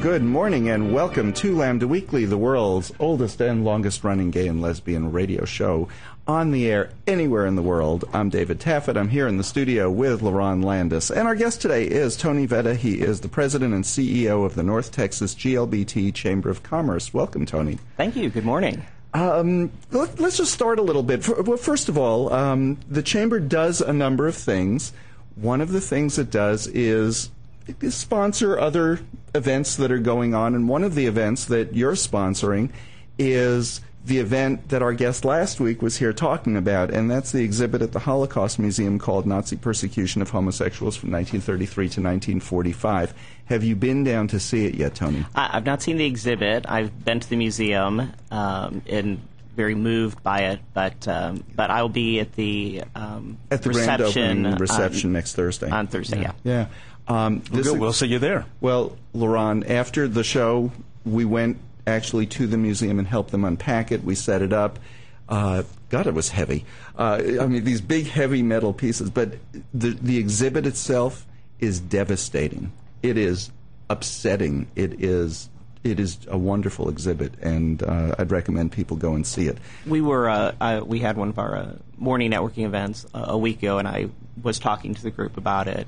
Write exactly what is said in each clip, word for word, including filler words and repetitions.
good morning, and welcome to Lambda Weekly, the world's oldest and longest-running gay and lesbian radio show on the air anywhere in the world. I'm David Taffet. I'm here in the studio with LaRon Landis. And our guest today is Tony Vetta. He is the president and C E O of the North Texas G L B T Chamber of Commerce. Welcome, Tony. Thank you. Good morning. Um, let, let's just start a little bit. Well, first of all, um, the Chamber does a number of things. One of the things it does is sponsor other events that are going on, and one of the events that you're sponsoring is the event that our guest last week was here talking about, and that's the exhibit at the Holocaust Museum called Nazi Persecution of Homosexuals from nineteen thirty-three to nineteen forty-five. Have you been down to see it yet, Tony? I've not seen the exhibit. I've been to the museum um, and very moved by it, but um, but I'll be at the um, at the reception, grand opening reception on, next Thursday. On Thursday, yeah. Yeah. yeah. Um, this we'll, we'll see you there. Well, LaRon, after the show, we went actually to the museum and helped them unpack it. We set it up. Uh, God, it was heavy. Uh, I mean, these big, heavy metal pieces. But the the exhibit itself is devastating. It is upsetting. It is it is a wonderful exhibit, and uh, I'd recommend people go and see it. We were uh, I, we had one of our uh, morning networking events uh, a week ago, and I was talking to the group about it.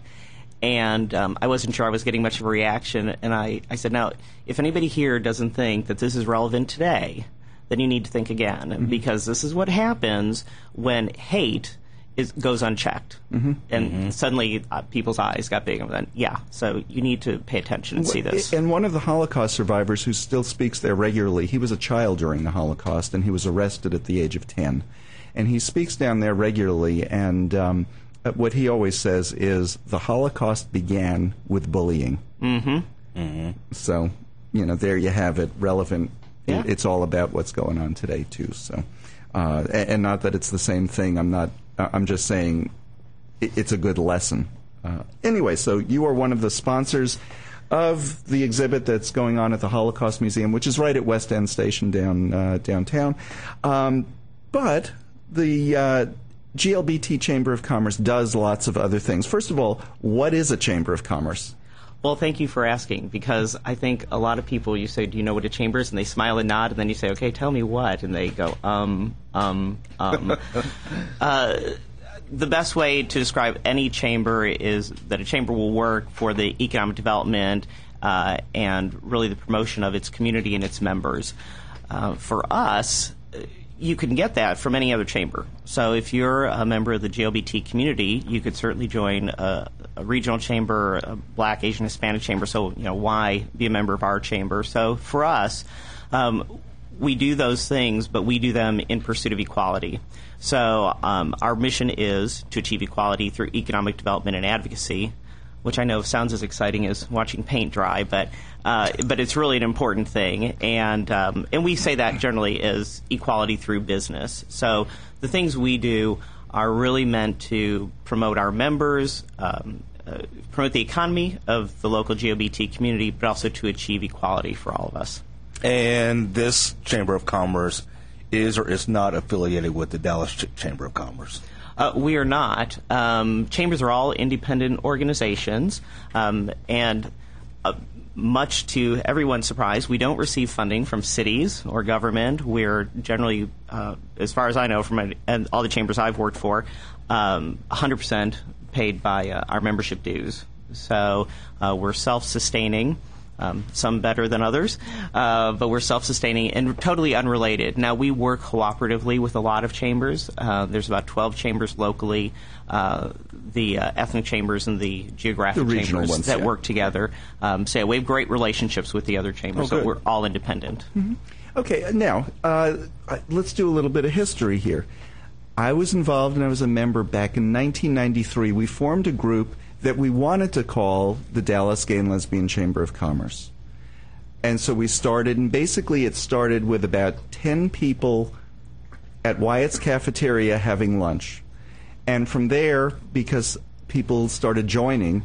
And um, I wasn't sure I was getting much of a reaction, and I, I said, now, if anybody here doesn't think that this is relevant today, then you need to think again, mm-hmm. because this is what happens when hate is, goes unchecked. Mm-hmm. And mm-hmm. suddenly uh, people's eyes got big, and then, yeah, so you need to pay attention and see this. And one of the Holocaust survivors who still speaks there regularly, he was a child during the Holocaust, and he was arrested at the age of ten. And he speaks down there regularly, and Um, what he always says is the Holocaust began with bullying. Mm-hmm. Mm-hmm. So, you know, there you have it, relevant. Yeah. It's all about what's going on today, too. So, uh, and, and not that it's the same thing. I'm not. I'm just saying it, it's a good lesson. Uh, anyway, so you are one of the sponsors of the exhibit that's going on at the Holocaust Museum, which is right at West End Station down uh, downtown. Um, but the uh, G L B T Chamber of Commerce does lots of other things. First of all, what is a Chamber of Commerce? Well, thank you for asking, because I think a lot of people, you say, do you know what a chamber is? And they smile and nod, and then you say, okay, tell me what? And they go, um, um, um. uh, the best way to describe any chamber is that a chamber will work for the economic development uh, and really the promotion of its community and its members. Uh, for us, you can get that from any other chamber. So if you're a member of the G L B T community, you could certainly join a, a regional chamber, a Black, Asian, Hispanic chamber. So, you know, why be a member of our chamber? So for us, um, we do those things, but we do them in pursuit of equality. So um, our mission is to achieve equality through economic development and advocacy, which I know sounds as exciting as watching paint dry, but uh, but it's really an important thing. And um, and we say that generally as equality through business. So the things we do are really meant to promote our members, um, uh, promote the economy of the local G L B T community, but also to achieve equality for all of us. And this Chamber of Commerce is or is not affiliated with the Dallas Ch- Chamber of Commerce? Uh, we are not. Um, chambers are all independent organizations, um, and uh, much to everyone's surprise, we don't receive funding from cities or government. We're generally, uh, as far as I know, from a, and all the chambers I've worked for, um, one hundred percent paid by uh, our membership dues. So uh, we're self-sustaining. Um, some better than others, uh, but we're self-sustaining and totally unrelated. Now, we work cooperatively with a lot of chambers. Uh, there's about twelve chambers locally, uh, the uh, ethnic chambers and the geographic the chambers ones, that yeah. work together. Um, so we have great relationships with the other chambers, oh, so we're all independent. Mm-hmm. Okay, now, uh, let's do a little bit of history here. I was involved and I was a member back in nineteen ninety-three. We formed a group that we wanted to call the Dallas Gay and Lesbian Chamber of Commerce. And so we started, and basically it started with about ten people at Wyatt's Cafeteria having lunch. And from there, because people started joining,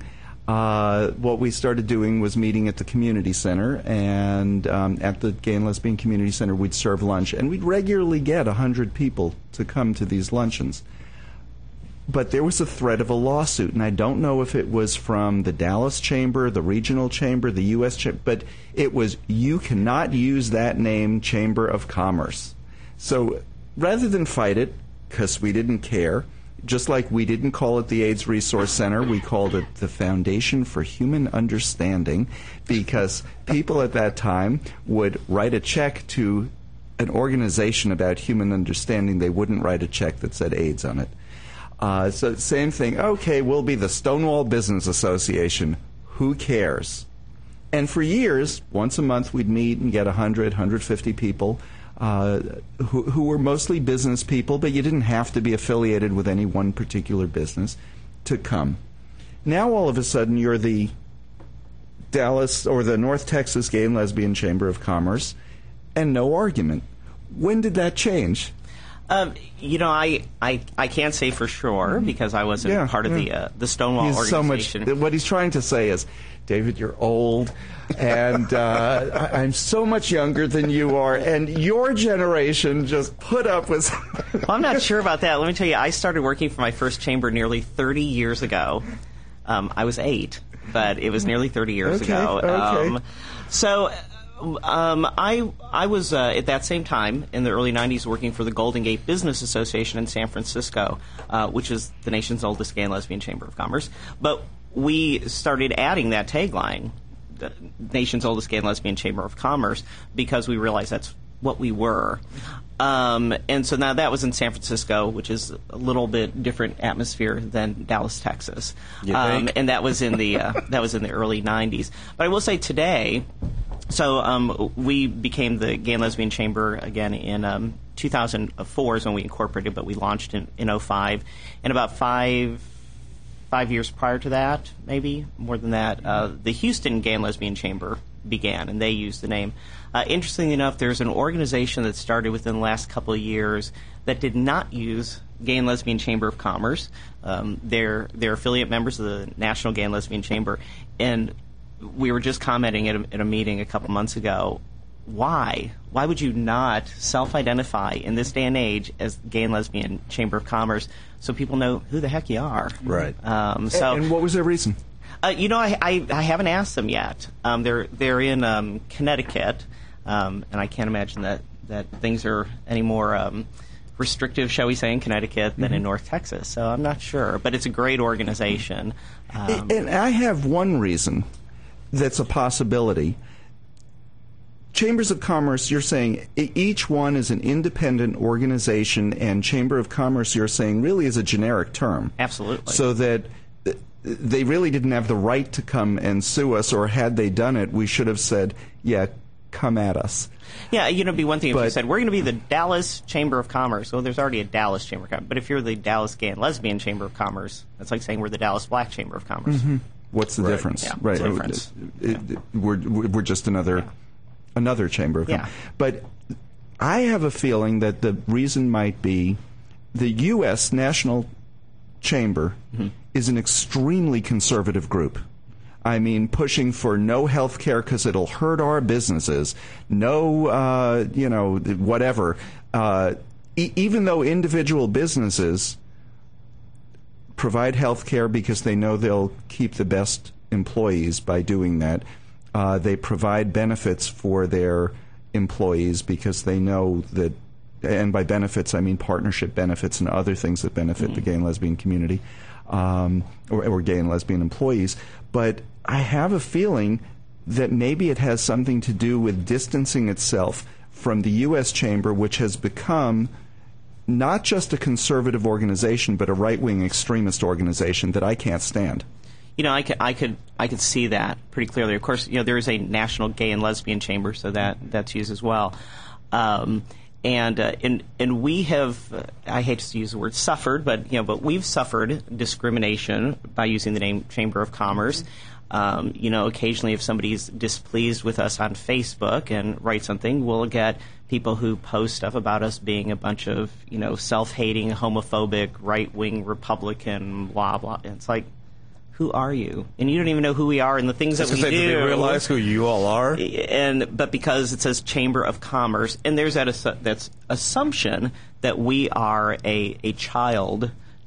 uh, what we started doing was meeting at the community center, and um, at the Gay and Lesbian Community Center we'd serve lunch, and we'd regularly get one hundred people to come to these luncheons. but there was a threat of a lawsuit, and I don't know if it was from the Dallas Chamber, the regional chamber, the U S chamber, but it was, you cannot use that name, Chamber of Commerce. So rather than fight it, because we didn't care, just like we didn't call it the AIDS Resource Center, we called it the Foundation for Human Understanding, because people at that time would write a check to an organization about human understanding. They wouldn't write a check that said AIDS on it. Uh, so same thing. Okay, we'll be the Stonewall Business Association. Who cares? And for years, once a month, we'd meet and get one hundred, one hundred fifty people uh, who, who were mostly business people, but you didn't have to be affiliated with any one particular business to come. Now, all of a sudden, you're the Dallas or the North Texas Gay and Lesbian Chamber of Commerce, and no argument. When did that change? Um, you know, I, I I can't say for sure because I wasn't yeah, part of yeah. the uh, the Stonewall he's organization. So much, what he's trying to say is, David, you're old, and uh, I, I'm so much younger than you are, and your generation just put up with... Well, I'm not sure about that. Let me tell you, I started working for my first chamber nearly thirty years ago. Um, I was eight, but it was nearly thirty years okay, ago. Okay. Um, so... Um, I I was uh, at that same time in the early nineties working for the Golden Gate Business Association in San Francisco, uh, which is the nation's oldest gay and lesbian chamber of commerce. But we started adding that tagline, the nation's oldest gay and lesbian chamber of commerce, because we realized that's what we were. Um, and so now that was in San Francisco, which is a little bit different atmosphere than Dallas, Texas. You um, think? and that was in the uh, that was in the early nineties. But I will say today. So um, we became the Gay and Lesbian Chamber again in um, two thousand four is when we incorporated, but we launched in, in oh five. And about five five years prior to that, maybe more than that, uh, the Houston Gay and Lesbian Chamber began, and they used the name. Uh, interestingly enough, there's an organization that started within the last couple of years that did not use Gay and Lesbian Chamber of Commerce. Um, they're, they're affiliate members of the National Gay and Lesbian Chamber, and we were just commenting at a, at a meeting a couple months ago, why? Why would you not self-identify in this day and age as Gay and Lesbian Chamber of Commerce so people know who the heck you are? Right. Um, so, and, and what was their reason? Uh, you know, I, I, I haven't asked them yet. Um, they're they're in um, Connecticut, um, and I can't imagine that, that things are any more um, restrictive, shall we say, in Connecticut than mm-hmm. in North Texas. So I'm not sure, but it's a great organization. Um, and I have one reason that's a possibility. Chambers of Commerce, you're saying each one is an independent organization, and Chamber of Commerce, you're saying, really is a generic term. Absolutely. So that they really didn't have the right to come and sue us, or had they done it, we should have said, yeah, come at us. Yeah, you know, it'd be one thing if but, you said, we're going to be the Dallas Chamber of Commerce. Well, there's already a Dallas Chamber of Commerce. But if you're the Dallas Gay and Lesbian Chamber of Commerce, that's like saying we're the Dallas Black Chamber of Commerce. Mm-hmm. What's the right. difference? Yeah, right. the difference. It, it, we're, we're just another yeah. another chamber of yeah. commerce. But I have a feeling that the reason might be the U S National Chamber mm-hmm. is an extremely conservative group. I mean, pushing for no health care because it'll hurt our businesses, no, uh, you know, whatever. Uh, e- even though individual businesses provide health care because they know they'll keep the best employees by doing that. Uh, they provide benefits for their employees because they know that, and by benefits I mean partnership benefits and other things that benefit mm-hmm. the gay and lesbian community, um, or, or gay and lesbian employees. But I have a feeling that maybe it has something to do with distancing itself from the U S Chamber, which has become not just a conservative organization, but a right-wing extremist organization that I can't stand. You know, I could, I could, I could see that pretty clearly. Of course, you know, there is a National Gay and Lesbian Chamber, so that that's used as well. Um, and uh, and and we have, uh, I hate to use the word suffered, but you know, but we've suffered discrimination by using the name Chamber of Commerce. Um, you know, occasionally if somebody's displeased with us on Facebook and writes something, we'll get people who post stuff about us being a bunch of, you know, self-hating, homophobic, right-wing Republican, blah, blah. And it's like, who are you? And you don't even know who we are and the things that we say, do. Do they realize who you all are? And but because it says Chamber of Commerce, and there's that assu- that's assumption that we are a, a child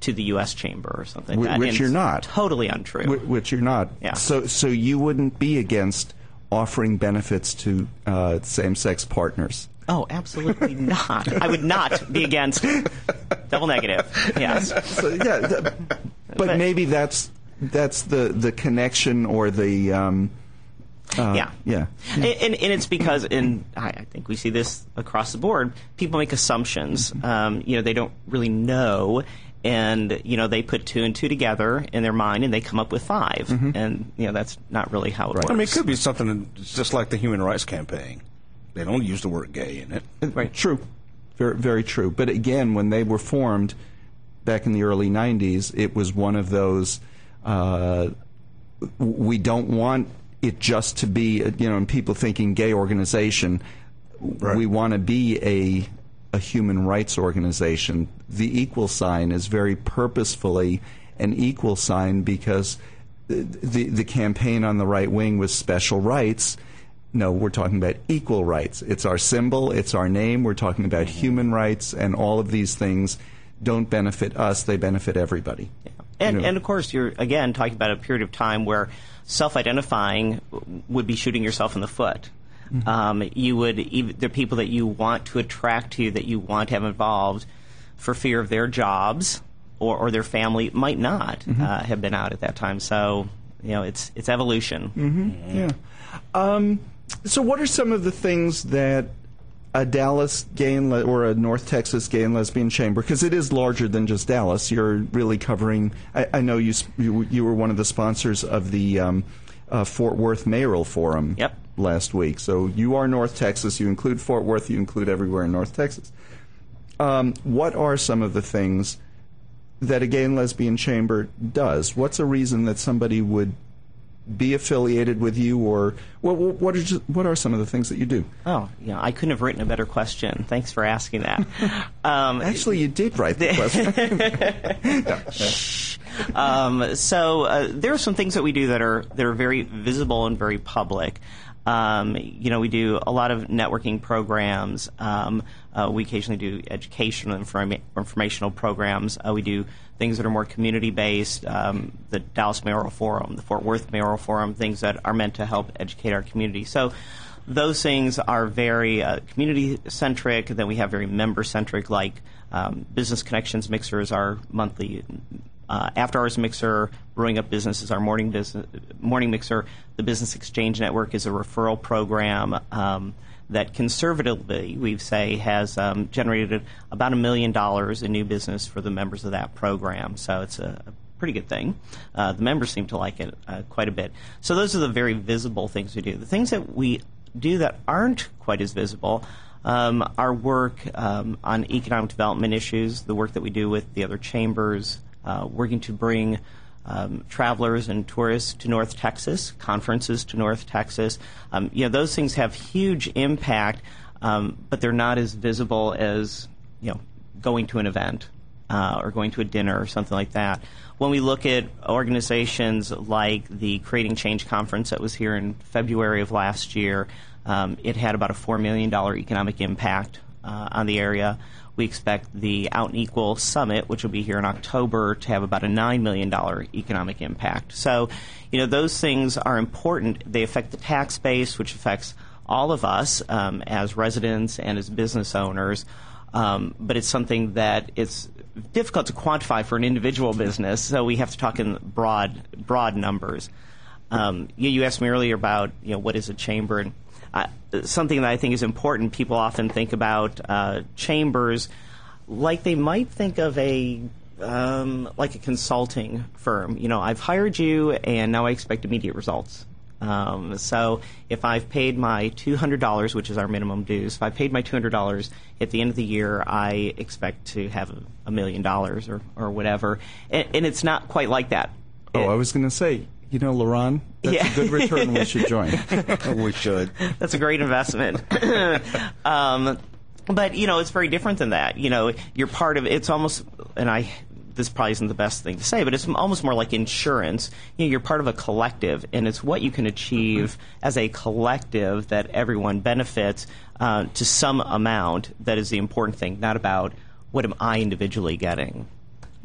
to the U S Chamber or something like Wh- that. which And you're it's not. Totally untrue. Wh- which you're not. Yeah. So, so you wouldn't be against offering benefits to uh, same-sex partners? Oh, absolutely not. I would not be against double negative. Yes. So, yeah, th- but, But- maybe that's that's the, the connection or the um, uh, Yeah. yeah. And, and, and it's because, and I, I think we see this across the board, people make assumptions. Um, you know, they don't really know, and, you know, they put two and two together in their mind, and they come up with five. And, you know, that's not really how it Right. works. I mean, it could be something just like the Human Rights Campaign. They don't use the word gay in it. Right. True, very very true. But again, when they were formed back in the early nineties, it was one of those. Uh, we don't want it just to be, you know, and people thinking gay organization. Right. We want to be a a human rights organization. The equal sign is very purposefully an equal sign because the the, the campaign on the right wing was special rights. No, we're talking about equal rights. It's our symbol, it's our name. We're talking about human rights, and all of these things don't benefit us, they benefit everybody. Yeah. And, You know. and of course, you're, again, talking about a period of time where self-identifying would be shooting yourself in the foot. Mm-hmm. Um, you would, even, the people that you want to attract to you, that you want to have involved, for fear of their jobs or, or their family, might not mm-hmm. uh, have been out at that time. So, you know, it's it's evolution. Mm-hmm. Yeah. Um, so what are some of the things that a Dallas gay and le- or a North Texas gay and lesbian chamber, because it is larger than just Dallas, you're really covering, I, I know you, sp- you you were one of the sponsors of the um, uh, Fort Worth Mayoral Forum Yep. last week. So you are North Texas, you include Fort Worth, you include everywhere in North Texas. Um, what are some of the things that a gay and lesbian chamber does? What's a reason that somebody would be affiliated with you, or what? What are just, what are some of the things that you do? Oh, yeah, I couldn't have written a better question. Thanks for asking that. Um, Actually, you did write the question. um, so uh, there are some things that we do that are that are very visible and very public. Um, you know, we do a lot of networking programs. Um, uh, we occasionally do educational informa- informational programs. Uh, we do things that are more community-based, um, the Dallas Mayoral Forum, the Fort Worth Mayoral Forum, things that are meant to help educate our community. So those things are very uh, community-centric. Then we have very member-centric, like um, Business Connections Mixers, our monthly Uh, After Hours Mixer. Brewing Up Business is our morning business morning mixer. The Business Exchange Network is a referral program um, that conservatively, we say, has um, generated about a million dollars in new business for the members of that program. So it's a, a pretty good thing. Uh, the members seem to like it uh, quite a bit. So those are the very visible things we do. The things that we do that aren't quite as visible, um, our work um, on economic development issues, the work that we do with the other chambers, Uh, working to bring um, travelers and tourists to North Texas, conferences to North Texas. Um, you know, those things have huge impact, um, but they're not as visible as, you know, going to an event uh, or going to a dinner or something like that. When we look at organizations like the Creating Change Conference that was here in February of last year, um, it had about a four million dollars economic impact uh, on the area. We expect the Out and Equal Summit, which will be here in October, to have about a nine million dollars economic impact. So, you know, those things are important. They affect the tax base, which affects all of us um, as residents and as business owners. Um, but it's something that it's difficult to quantify for an individual business, so we have to talk in broad, broad numbers. Um, you, you asked me earlier about, you know, what is a chamber, and Uh, something that I think is important. People often think about uh, chambers like they might think of a um, like a consulting firm. You know, I've hired you, and now I expect immediate results. Um, so if I've paid my two hundred dollars, which is our minimum dues, if I paid my two hundred dollars at the end of the year, I expect to have a, a million dollars or or whatever, and, and it's not quite like that. Oh, It, I was going to say, you know, LaRon, that's Yeah. a good return. We should join. We should. That's a great investment. um, but, you know, it's very different than that. You know, you're part of, it's almost, and I, this probably isn't the best thing to say, but it's almost more like insurance. You know, you're part of a collective, and it's what you can achieve as a collective that everyone benefits uh, to some amount that is the important thing, not about what am I individually getting.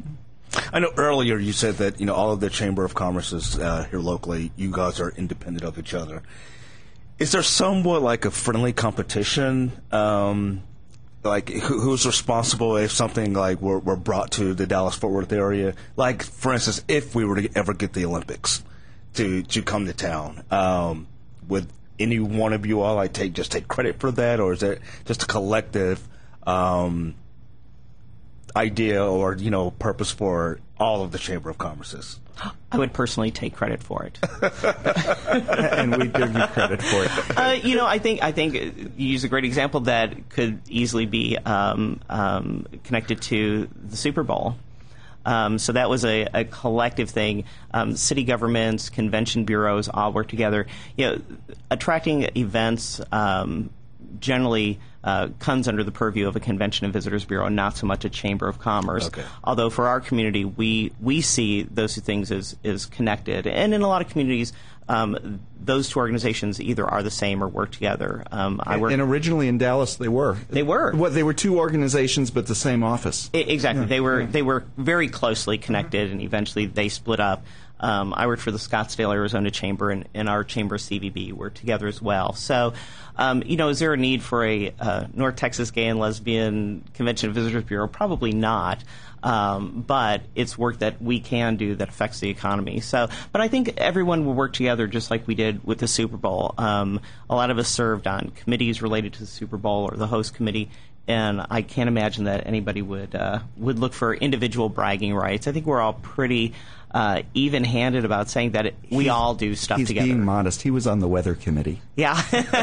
I know earlier you said that, you know, all of the Chamber of Commerce's uh, here locally, you guys are independent of each other. Is there somewhat like a friendly competition? Um, like who, who's responsible if something like were, were brought to the Dallas-Fort Worth area? Like, for instance, if we were to ever get the Olympics to to come to town, um, would any one of you all like take just take credit for that, or is it just a collective um, idea or, you know, purpose for all of the Chamber of Commerce's? I would personally take credit for it. And we give you credit for it. Uh, you know, I think I think you use a great example that could easily be um, um, connected to the Super Bowl. Um, so that was a, a collective thing. Um, city governments, convention bureaus all work together. You know, attracting events um, generally uh, comes under the purview of a Convention and Visitors Bureau, not so much a Chamber of Commerce. Okay. Although for our community, we we see those two things as, as connected. And in a lot of communities, um, those two organizations either are the same or work together. Um, I work And originally in Dallas, they were. They were. What, they were two organizations, but the same office. I- exactly. Yeah, They were yeah. they were very closely connected, and eventually they split up. Um, I worked for the Scottsdale, Arizona Chamber, and, and our chamber C V B were together as well. So, um, you know, is there a need for a uh, North Texas Gay and Lesbian Convention and Visitors Bureau? Probably not. Um, but it's work that we can do that affects the economy. So, but I think everyone will work together just like we did with the Super Bowl. Um, a lot of us served on committees related to the Super Bowl or the host committee. And I can't imagine that anybody would uh, would look for individual bragging rights. I think we're all pretty uh, even-handed about saying that it, we He's- all do stuff He's together. being modest. He was on the weather committee. Yeah.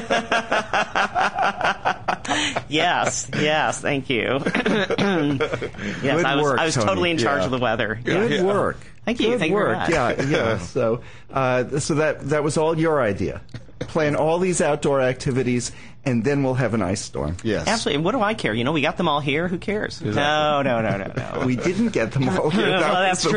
yes. Yes. Thank you. yes, Good I was. work, I was Tony. totally in charge Yeah. of the weather. Good Yeah. work. Thank you. Good Thank you very work. much. Yeah, yeah. So, uh, so that that was all your idea. Plan all these outdoor activities, and then we'll have an ice storm. Yes. Absolutely. And what do I care? You know, we got them all here. Who cares? No, no, no, no, no. We didn't get them all here. That well, was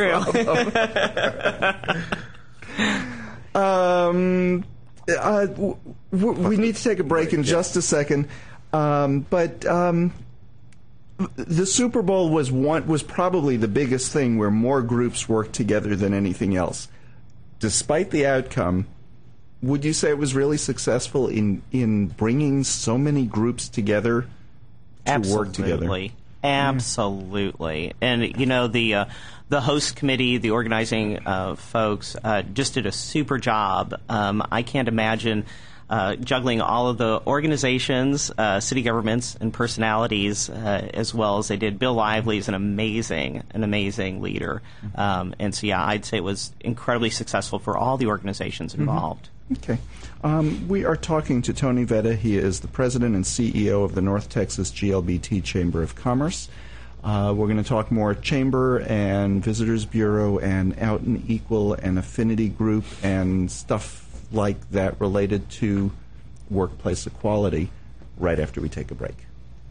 that's the true. problem. um, uh, w- w- we need to take a break in just a second, um, but um, the Super Bowl was one was probably the biggest thing where more groups worked together than anything else. Despite the outcome, would you say it was really successful in in bringing so many groups together to Absolutely. work together? Absolutely. And, you know, the uh, the host committee, the organizing uh, folks, uh, just did a super job. Um, I can't imagine uh, juggling all of the organizations, uh, city governments, and personalities uh, as well as they did. Bill Lively is an amazing, an amazing leader. Um, and so, yeah, I'd say it was incredibly successful for all the organizations involved. Okay. Um, we are talking to Tony Vetta. He is the president and C E O of the North Texas G L B T Chamber of Commerce. Uh, we're going to talk more Chamber and Visitors Bureau and Out and Equal and Affinity Group and stuff like that related to workplace equality right after we take a break.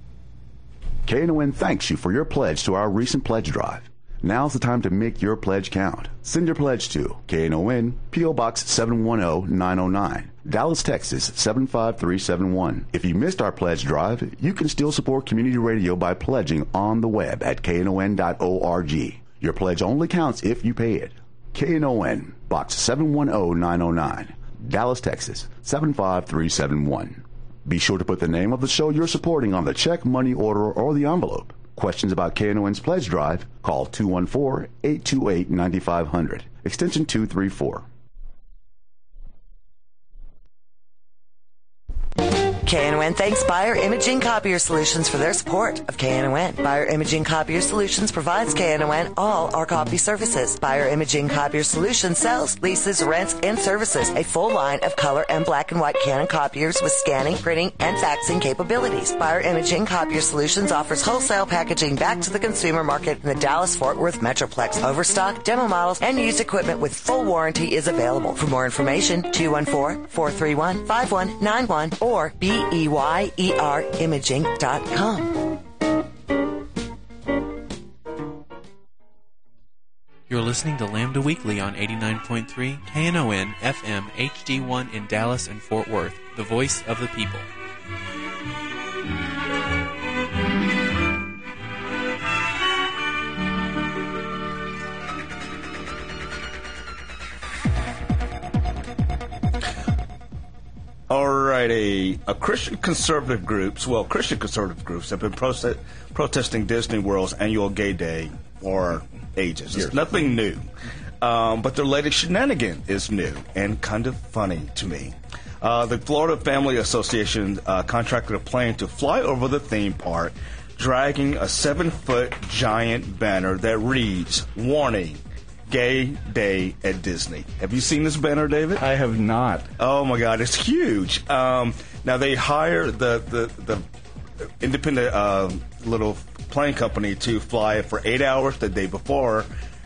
K N O N thanks you for your pledge to our recent pledge drive. Now's the time to make your pledge count. Send your pledge to K N O N, P O. Box seven one zero nine zero nine, Dallas, Texas seven five three seven one. If you missed our pledge drive, you can still support community radio by pledging on the web at K N O N dot org. Your pledge only counts if you pay it. K N O N, Box seven one zero nine zero nine, Dallas, Texas seven five three seven one. Be sure to put the name of the show you're supporting on the check, money order, or the envelope. Questions about K N O N's pledge drive? Call two one four, eight two eight, nine five zero zero, extension two three four. K N O N thanks Buyer Imaging Copier Solutions for their support of K N O N. Buyer Imaging Copier Solutions provides K N O N all our copy services. Buyer Imaging Copier Solutions sells, leases, rents, and services a full line of color and black and white Canon copiers with scanning, printing, and faxing capabilities. Buyer Imaging Copier Solutions offers wholesale packaging back to the consumer market in the Dallas-Fort Worth Metroplex. Overstock, demo models, and used equipment with full warranty is available. For more information, two one four, four three one, five one nine one or B E Y E R imaging dot com. You're listening to Lambda Weekly on eighty-nine point three K N O N F M H D one in Dallas and Fort Worth, the voice of the people. Alrighty, a Christian conservative groups, well, Christian conservative groups have been proce- protesting Disney World's annual Gay Day for ages. It's nothing new, um, but their latest shenanigan is new and kind of funny to me. Uh, the Florida Family Association uh, contracted a plane to fly over the theme park, dragging a seven-foot giant banner that reads, "Warning, Gay Day at Disney." Have you seen this banner, David? I have not. Oh my God, it's huge. Um, now they hire the the, the independent uh, little plane company to fly for eight hours the day before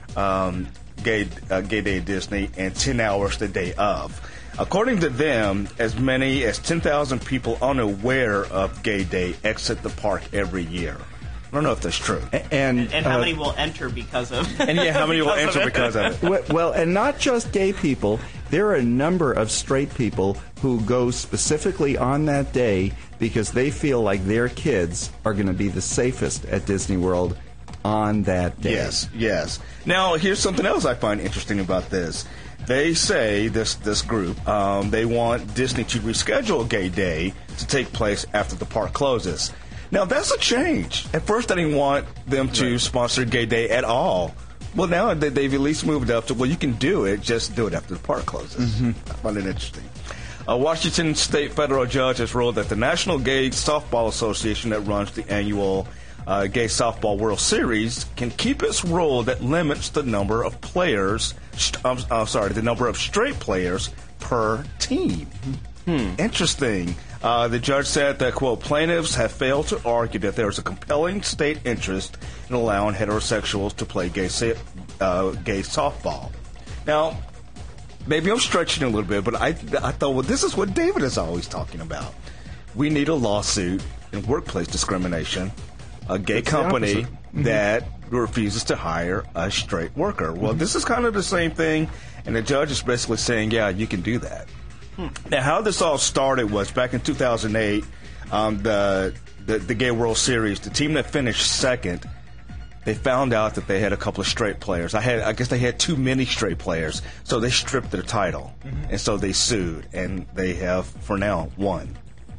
um, Gay uh, Gay Day at Disney and ten hours the day of. According to them, as many as ten thousand people unaware of Gay Day exit the park every year. I don't know if that's true. And, And how uh, many will enter because of And yeah, how many will because of enter it? because of it? Well, well, and not just gay people. There are a number of straight people who go specifically on that day because they feel like their kids are going to be the safest at Disney World on that day. Yes, yes. Now, here's something else I find interesting about this. They say, this this group, um, they want Disney to reschedule Gay Day to take place after the park closes. Now, that's a change. At first, I didn't want them to right. sponsor Gay Day at all. Well, now they, they've at least moved up to, well, you can do it, just do it after the park closes. Mm-hmm. I find it interesting. A Washington State federal judge has ruled that the National Gay Softball Association that runs the annual uh, Gay Softball World Series can keep its rule that limits the number of players, st- I'm, I'm sorry, the number of straight players per team. Hmm. Interesting. Uh, the judge said that, quote, plaintiffs have failed to argue that there is a compelling state interest in allowing heterosexuals to play gay, uh, gay softball. Now, maybe I'm stretching a little bit, but I, I thought, well, this is what David is always talking about. We need a lawsuit in workplace discrimination, a gay it's company mm-hmm. that refuses to hire a straight worker. Well, mm-hmm. this is kind of the same thing, and the judge is basically saying, yeah, you can do that. Hmm. Now, how this all started was back in two thousand eight, um, the, the the Gay World Series, the team that finished second, they found out that they had a couple of straight players. I had, I guess they had too many straight players, so they stripped their title, mm-hmm. and so they sued, and they have, for now, won.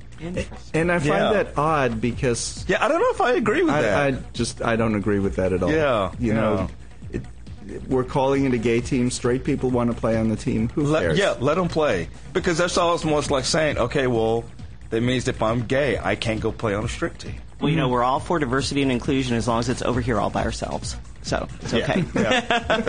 And I find yeah. that odd because yeah, I don't know if I agree with I, that. I just I don't agree with that at all. Yeah, you yeah. know. We're calling it a gay team. Straight people want to play on the team. Who let, cares? Yeah, let them play. Because that's almost like saying, okay, well, that means if I'm gay, I can't go play on a strict team. Well, you know, we're all for diversity and inclusion as long as it's over here all by ourselves. So, it's okay. Yeah.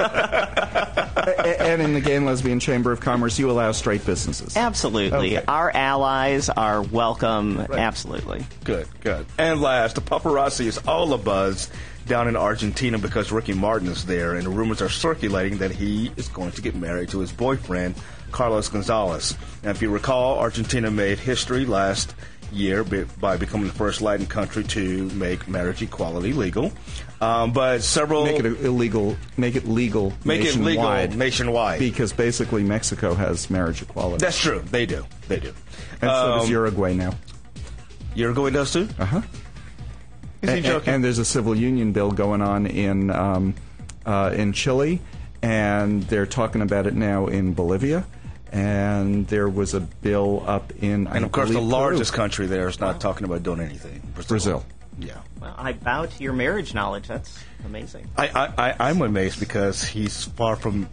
And in the Gay and Lesbian Chamber of Commerce, you allow straight businesses. Absolutely. Okay. Our allies are welcome. Right. Absolutely. Good, good. And last, the paparazzi is all abuzz down in Argentina because Ricky Martin is there, and the rumors are circulating that he is going to get married to his boyfriend, Carlos Gonzalez. Now, if you recall, Argentina made history last year by becoming the first Latin country to make marriage equality legal. Um, but several make it illegal, make it legal, make nationwide, it legal nationwide, because basically Mexico has marriage equality. That's true. They do. They do. And so um, does Uruguay now. Uruguay does too. Uh huh. Is he and, joking? And there's a civil union bill going on in um, uh, in Chile, and they're talking about it now in Bolivia. And there was a bill up in, I and of course, the believe, largest Peru. country there is not talking about doing anything. Brazil. Brazil. Yeah. Well, I bow to your marriage knowledge. That's amazing. I, I, I, I'm amazed because he's far from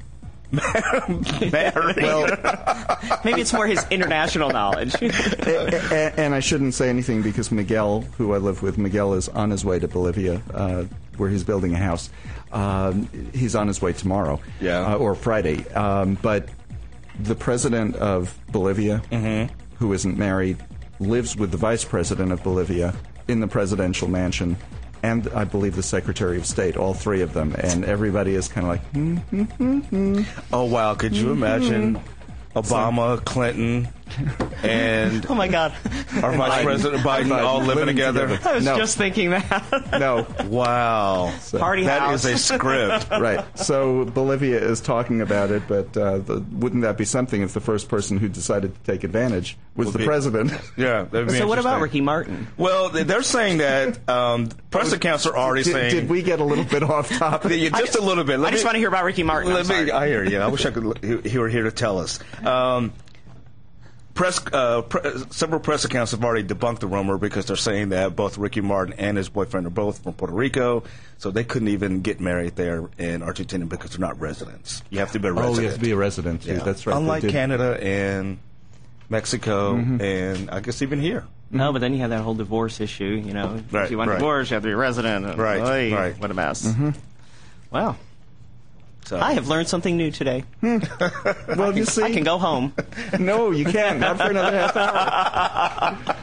married. Well, maybe it's more his international knowledge. and, and I shouldn't say anything because Miguel, who I live with, Miguel is on his way to Bolivia, uh, where he's building a house. Um, he's on his way tomorrow, yeah, uh, or Friday. Um, but the president of Bolivia, mm-hmm. who isn't married, lives with the vice president of Bolivia in the presidential mansion, and I believe the Secretary of State, all three of them, and everybody is kind of like, hmm, hmm, hmm, hmm. Oh, wow, could you imagine Obama, so, Clinton, and oh my God, our Vice President Biden, Biden all living, living together? together. I was no. just thinking that. No. Wow. So, Party that house. is a script. Right. So Bolivia is talking about it, but uh, the, wouldn't that be something if the first person who decided to take advantage was Would the be, president? Yeah. That'd be so what about Ricky Martin? Well, they're saying that um, press accounts are already did, saying. Did we get a little bit off topic? Yeah, just a little bit. Let I just me, want to hear about Ricky Martin. Let me, I hear you. I wish I could. He, he were here to tell us. Um, Press, uh, pre- several press accounts have already debunked the rumor because they're saying that both Ricky Martin and his boyfriend are both from Puerto Rico, so they couldn't even get married there in Argentina because they're not residents. You have to be a resident. Oh, you have to be a resident, too. Yeah. That's right. Unlike They did. Canada and Mexico and I guess even here. No, but then you have that whole divorce issue. You know, Right, if you want right. a divorce, you have to be a resident. and, Right, oy, right. What a mess. Mm-hmm. Wow. So. I have learned something new today. Well, you see, I can go home. No, you can't. Not for another half hour.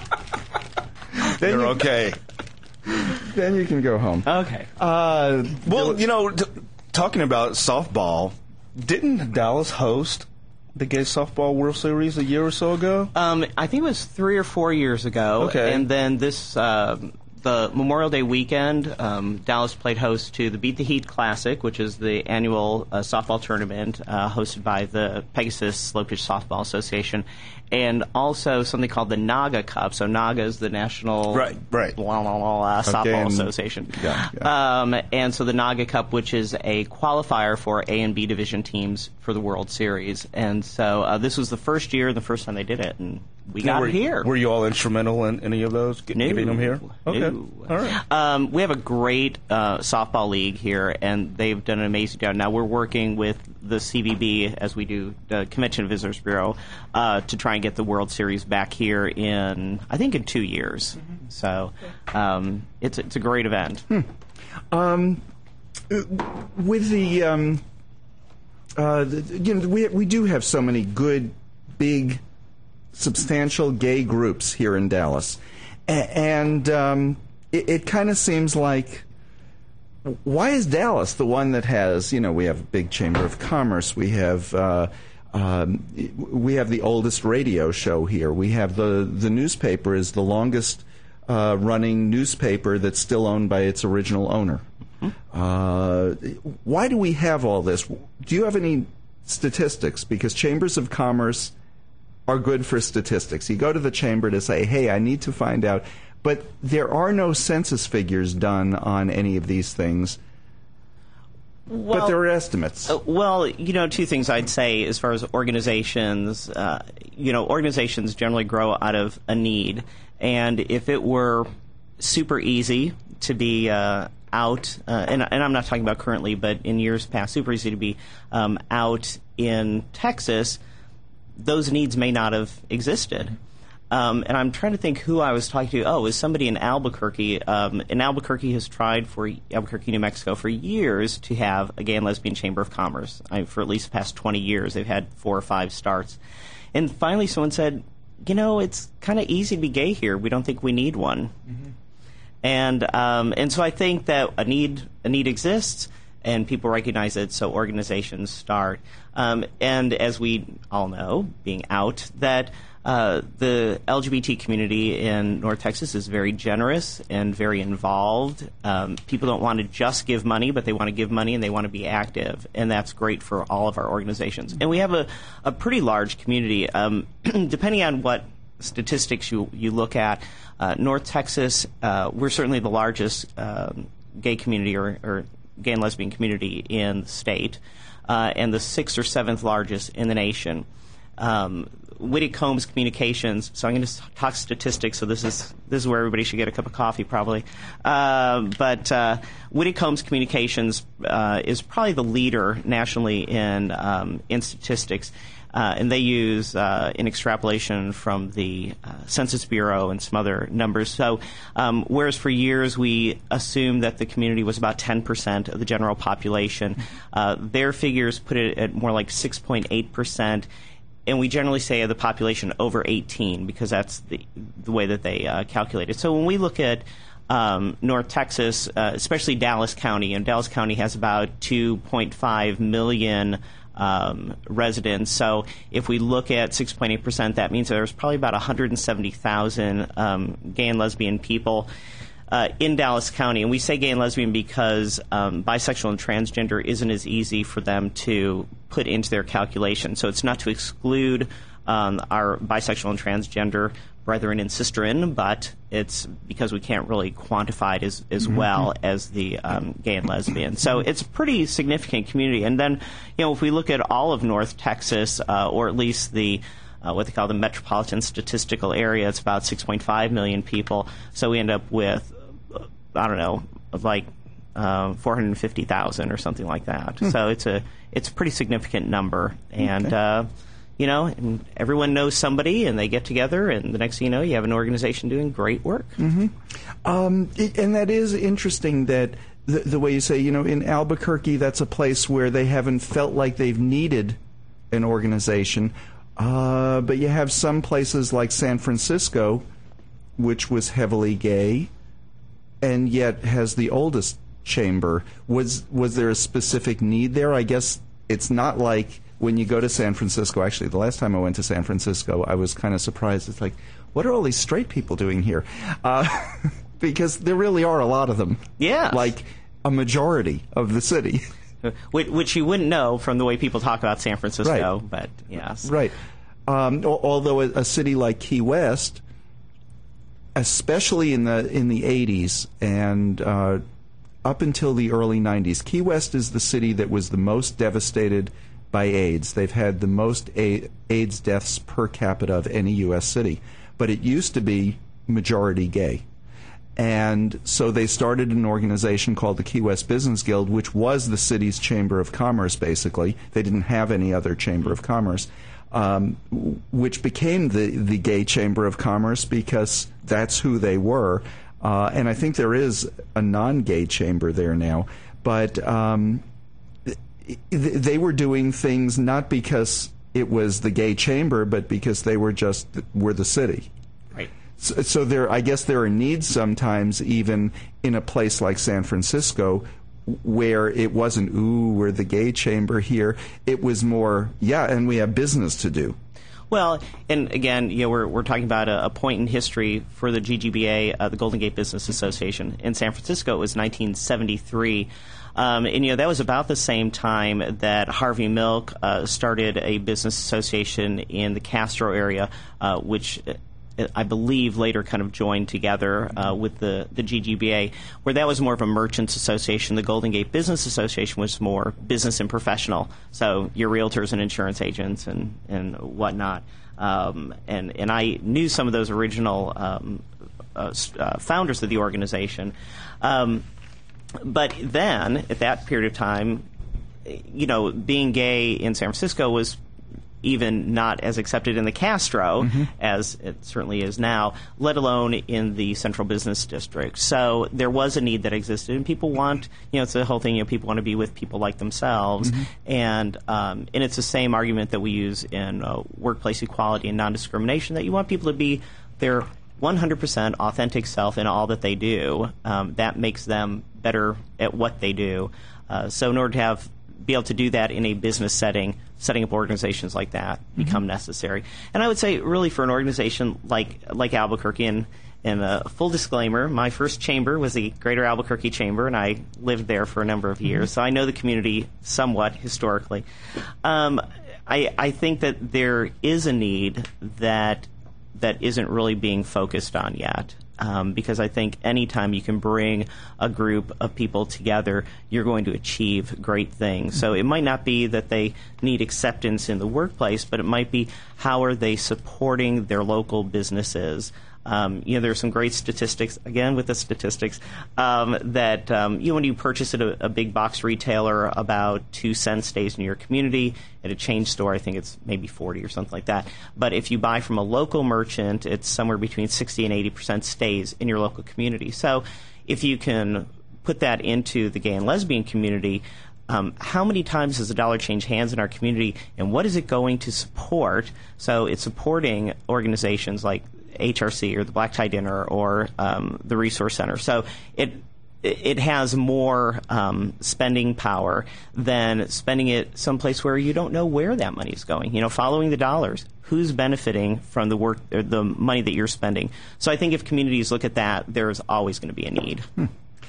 Then You're you, okay. Then you can go home. Okay. Uh, Well, you know, t- talking about softball, didn't Dallas host the Gay Softball World Series a year or so ago? Um, I think it was three or four years ago. Okay. And then this, um the Memorial Day weekend, um, Dallas played host to the Beat the Heat Classic, which is the annual uh, softball tournament uh, hosted by the Pegasus Slow Pitch Softball Association, and also something called the Naga Cup. So Naga is the National Right, right. blah, blah, blah, blah, Softball Okay, and- Association. Yeah, yeah. Um, and so the Naga Cup, which is a qualifier for A and B division teams for the World Series. And so uh, this was the first year, the first time they did it, and we got were, it here. Were you all instrumental in any of those? Get, No. Getting them here? Okay. No. All right. Um, we have a great uh, softball league here, and they've done an amazing job. Now we're working with the C V B, as we do, the Convention and Visitors Bureau, uh, to try and get the World Series back here in, I think, in two years. Mm-hmm. So um, it's it's a great event. Hmm. Um, with the, um, uh, the, you know, we we do have so many good, big, substantial gay groups here in Dallas, A- and um, it, it kind of seems like, why is Dallas the one that has, you know, we have a big Chamber of Commerce, we have uh, um, we have the oldest radio show here, we have the the newspaper is the longest uh, running newspaper that's still owned by its original owner. Uh, why do we have all this? Do you have any statistics? Because chambers of commerce are good for statistics. You go to the chamber to say, hey, I need to find out. But there are no census figures done on any of these things. Well, but there are estimates. Uh, well, you know, two things I'd say as far as organizations. Uh, you know, organizations generally grow out of a need. And if it were super easy to be uh, out, uh, and, and I'm not talking about currently, but in years past, super easy to be um, out in Texas, those needs may not have existed. Um, and I'm trying to think who I was talking to. Oh, it was somebody in Albuquerque. Um, and Albuquerque has tried for Albuquerque, New Mexico, for years to have a gay and lesbian chamber of commerce. I, for at least the past twenty years, they've had four or five starts. And finally, someone said, "You know, it's kind of easy to be gay here. We don't think we need one." Mm-hmm. And um, and so I think that a need a need exists, and people recognize it. So organizations start. Um, and as we all know, being out, that uh, the L G B T community in North Texas is very generous and very involved. Um, people don't want to just give money, but they want to give money and they want to be active, and that's great for all of our organizations. And we have a, a pretty large community. Um, depending on what statistics you, you look at, uh, North Texas, uh, we're certainly the largest um, gay community or, or gay and lesbian community in the state, uh, and the sixth or seventh largest in the nation. Um, Whitty Combs Communications. So I'm going to talk statistics. So this is this is where everybody should get a cup of coffee, probably. Uh, but uh, Whitty Combs Communications uh, is probably the leader nationally in um, in statistics, uh, and they use uh, an extrapolation from the uh, Census Bureau and some other numbers. So um, whereas for years we assumed that the community was about ten percent of the general population, uh, their figures put it at more like six point eight percent. And we generally say of the population over eighteen because that's the, the way that they uh, calculate it. So when we look at um, North Texas, uh, especially Dallas County, and Dallas County has about two point five million um, residents. So if we look at six point eight percent, that means there's probably about one hundred seventy thousand um, gay and lesbian people Uh, in Dallas County. And we say gay and lesbian because um, bisexual and transgender isn't as easy for them to put into their calculation. So it's not to exclude um, our bisexual and transgender brethren and sisterin, but it's because we can't really quantify it as, as mm-hmm. well as the um, gay and lesbian. So it's a pretty significant community. And then, you know, if we look at all of North Texas, uh, or at least the uh, what they call the metropolitan statistical area. It's about six point five million people. So we end up with, uh, I don't know, like uh, four hundred fifty thousand or something like that. Hmm. So it's a it's a pretty significant number. And, okay. uh, you know, and everyone knows somebody, and they get together, and the next thing you know, you have an organization doing great work. Mm-hmm. Um, it, and that is interesting that the, the way you say, you know, in Albuquerque, that's a place where they haven't felt like they've needed an organization. Uh, but you have some places like San Francisco, which was heavily gay, and yet has the oldest chamber. Was was there a specific need there? I guess it's not like when you go to San Francisco. Actually, the last time I went to San Francisco, I was kind of surprised. It's like, what are all these straight people doing here? Uh, because there really are a lot of them. Yeah. Like a majority of the city. Which you wouldn't know from the way people talk about San Francisco, right. But yes. Right. Um, although a, a city like Key West, especially in the in the eighties and uh, up until the early nineties, Key West is the city that was the most devastated by AIDS. They've had the most a- AIDS deaths per capita of any U S city. But it used to be majority gay. And so they started an organization called the Key West Business Guild, which was the city's chamber of commerce, basically. They didn't have any other chamber of commerce, um, which became the, the gay chamber of commerce because that's who they were. Uh, and I think there is a non-gay chamber there now. But um, they were doing things not because it was the gay chamber, but because they were just were the city. Right. So, so there, I guess there are needs sometimes, even in a place like San Francisco, where it wasn't, ooh, we're the gay chamber here. It was more, yeah, and we have business to do. Well, and again, you know, we're we're talking about a, a point in history for the G G B A, uh, the Golden Gate Business Association. In San Francisco, it was nineteen seventy-three. Um, and, you know, that was about the same time that Harvey Milk uh, started a business association in the Castro area, uh, which I believe later kind of joined together uh, with the, the G G B A, where that was more of a merchants association. The Golden Gate Business Association was more business and professional, so your realtors and insurance agents and, and whatnot. Um, and, and I knew some of those original um, uh, uh, founders of the organization. Um, But then, at that period of time, you know, being gay in San Francisco was even not as accepted in the Castro mm-hmm. as it certainly is now, let alone in the Central Business District. So there was a need that existed, and people want, you know, it's the whole thing, you know, people want to be with people like themselves, mm-hmm. and um, and it's the same argument that we use in uh, workplace equality and non-discrimination, that you want people to be their one hundred percent authentic self in all that they do. Um, that makes them better at what they do. Uh, so in order to have be able to do that in a business setting, setting up organizations like that mm-hmm. become necessary. And I would say, really, for an organization like like Albuquerque, and, and a full disclaimer, my first chamber was the Greater Albuquerque Chamber, and I lived there for a number of years, mm-hmm. so I know the community somewhat historically. Um, I, I think that there is a need that that isn't really being focused on yet. Um, because I think anytime you can bring a group of people together, you're going to achieve great things. So it might not be that they need acceptance in the workplace, but it might be how are they supporting their local businesses. Um, you know, there are some great statistics, again with the statistics, um, that um, you know, when you purchase at a, a big box retailer, about two cents stays in your community. At a chain store, I think it's maybe forty or something like that. But if you buy from a local merchant, it's somewhere between sixty and eighty percent stays in your local community. So if you can put that into the gay and lesbian community, Um, how many times does a dollar change hands in our community, and what is it going to support? So it's supporting organizations like H R C or the Black Tie Dinner or um, the Resource Center. So it it has more um, spending power than spending it someplace where you don't know where that money is going. You know, following the dollars. Who's benefiting from the work, or the money that you're spending? So I think if communities look at that, there's always going to be a need. Hmm.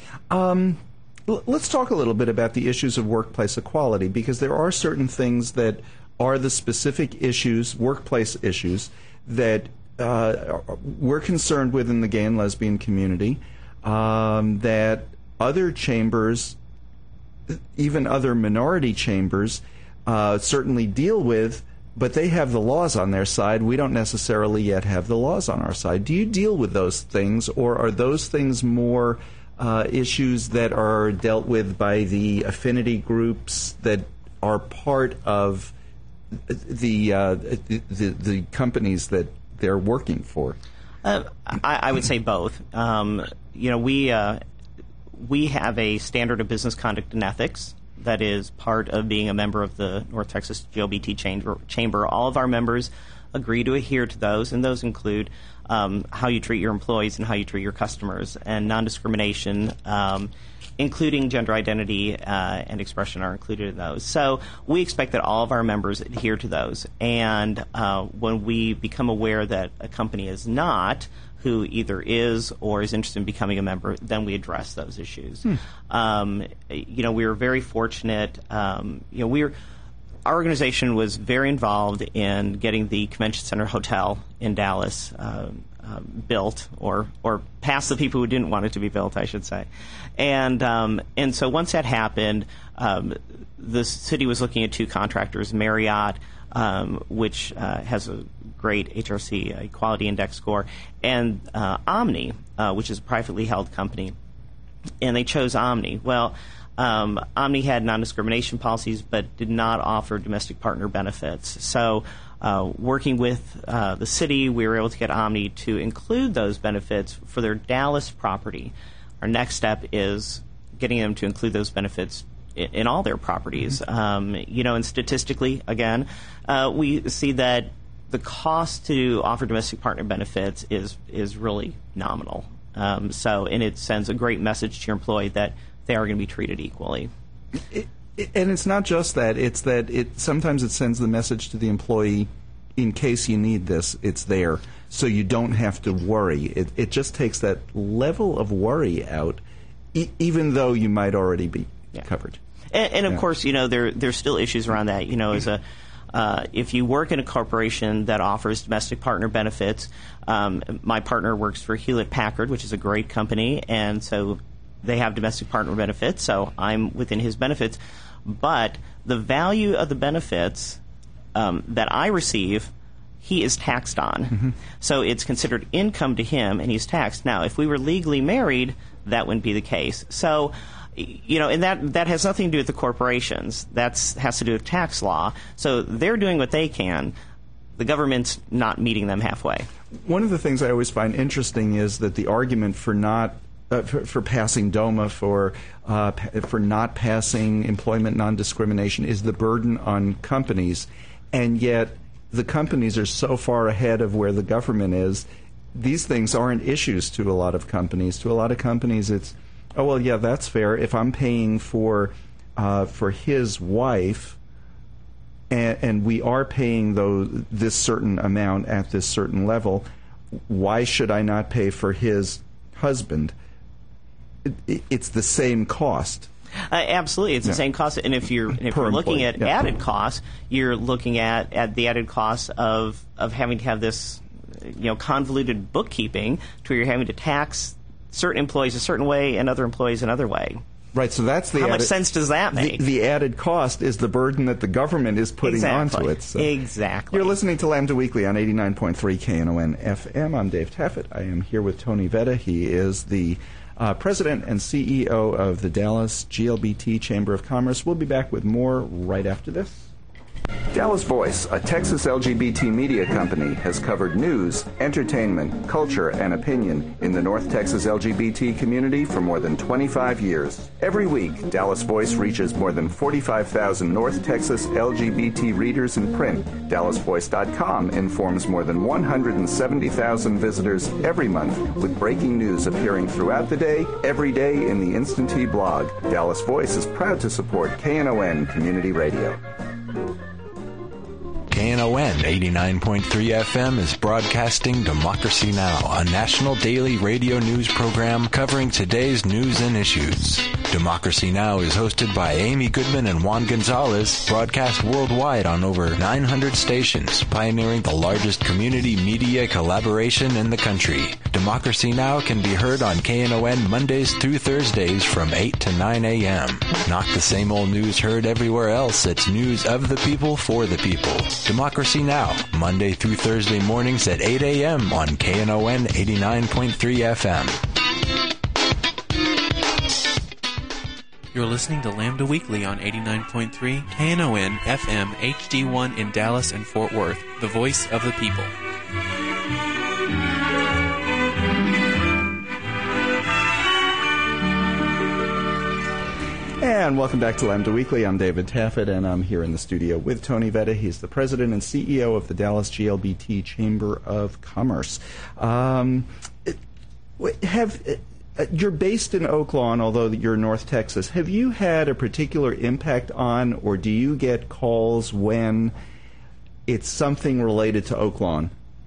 Um. Let's talk a little bit about the issues of workplace equality, because there are certain things that are the specific issues, workplace issues, that uh, we're concerned with in the gay and lesbian community, um, that other chambers, even other minority chambers, uh, certainly deal with, but they have the laws on their side. We don't necessarily yet have the laws on our side. Do you deal with those things, or are those things more uh, issues that are dealt with by the affinity groups that are part of the uh, the, the, the companies that they're working for? Uh, I, I would say both. Um, you know, we uh, we have a standard of business conduct and ethics that is part of being a member of the North Texas G L B T Chamber. Chamber. All of our members agree to adhere to those, and those include um, how you treat your employees and how you treat your customers, and non-discrimination, um, including gender identity uh, and expression, are included in those. So we expect that all of our members adhere to those, and uh, when we become aware that a company is not, who either is or is interested in becoming a member, then we address those issues. Hmm. Um, you know, we were very fortunate. Um, you know, we were, our organization was very involved in getting the Convention Center Hotel in Dallas uh, uh, built, or or past the people who didn't want it to be built, I should say. And um, and so once that happened, um, the city was looking at two contractors, Marriott, um, which uh, has a great H R C, a quality index score, and uh, Omni, uh, which is a privately held company. And they chose Omni. Well, um, Omni had non-discrimination policies but did not offer domestic partner benefits. So uh, working with uh, the city, we were able to get Omni to include those benefits for their Dallas property. Our next step is getting them to include those benefits in, in all their properties. Mm-hmm. Um, you know, and statistically, again, uh, we see that the cost to offer domestic partner benefits is is really nominal. Um, so, and it sends a great message to your employee that they are going to be treated equally. It, it, and it's not just that; it's that it sometimes it sends the message to the employee, in case you need this, it's there, so you don't have to worry. It it just takes that level of worry out, e- even though you might already be yeah. covered. And, and of yeah. course, you know there there's still issues around that. You know, as a Uh, if you work in a corporation that offers domestic partner benefits, um, my partner works for Hewlett-Packard, which is a great company, and so they have domestic partner benefits, so I'm within his benefits. But the value of the benefits um, that I receive, he is taxed on. Mm-hmm. So it's considered income to him, and he's taxed. Now, if we were legally married, that wouldn't be the case. So, you know, and that that has nothing to do with the corporations. That has to do with tax law. So they're doing what they can. The government's not meeting them halfway. One of the things I always find interesting is that the argument for not uh, for, for passing DOMA, for uh, pa- for not passing employment non-discrimination, is the burden on companies, and yet the companies are so far ahead of where the government is. These things aren't issues to a lot of companies. To a lot of companies, it's, oh, well, yeah, that's fair. If I'm paying for uh, for his wife, and, and we are paying those, this certain amount at this certain level, why should I not pay for his husband? It, it, it's the same cost. Uh, absolutely, it's yeah. the same cost. And if you're and if Per you're looking employee, at yeah. added costs, you're looking at, at the added cost of of having to have this, you know, convoluted bookkeeping to where you're having to tax certain employees a certain way and other employees another way. Right, so that's the How added, much sense does that make? The, the added cost is the burden that the government is putting exactly. onto it. So. Exactly. You're listening to Lambda Weekly on eighty-nine point three K N O N F M. I'm Dave Taffet. I am here with Tony Vetta. He is the uh, president and C E O of the Dallas G L B T Chamber of Commerce. We'll be back with more right after this. Dallas Voice, a Texas L G B T media company, has covered news, entertainment, culture, and opinion in the North Texas L G B T community for more than twenty-five years. Every week, Dallas Voice reaches more than forty-five thousand North Texas L G B T readers in print. Dallas Voice dot com informs more than one hundred seventy thousand visitors every month with breaking news appearing throughout the day, every day in the Instant Tea blog. Dallas Voice is proud to support K N O N Community Radio. K N O N eighty-nine point three F M is broadcasting Democracy Now!, a national daily radio news program covering today's news and issues. Democracy Now! Is hosted by Amy Goodman and Juan Gonzalez, broadcast worldwide on over nine hundred stations, pioneering the largest community media collaboration in the country. Democracy Now! Can be heard on K N O N Mondays through Thursdays from eight to nine a.m. Not the same old news heard everywhere else. It's news of the people for the people. Democracy Now! Monday through Thursday mornings at eight a.m. on K N O N eighty-nine point three F M. You're listening to Lambda Weekly on eighty-nine point three K N O N F M H D one in Dallas and Fort Worth, the voice of the people. And welcome back to Lambda Weekly. I'm David Taffet, and I'm here in the studio with Tony Vetta. He's the president and C E O of the Dallas G L B T Chamber of Commerce. Um, it, have... It, Uh, you're based in Oak Lawn, although you're North Texas. Have you had a particular impact on, or do you get calls when it's something related to Oak Lawn?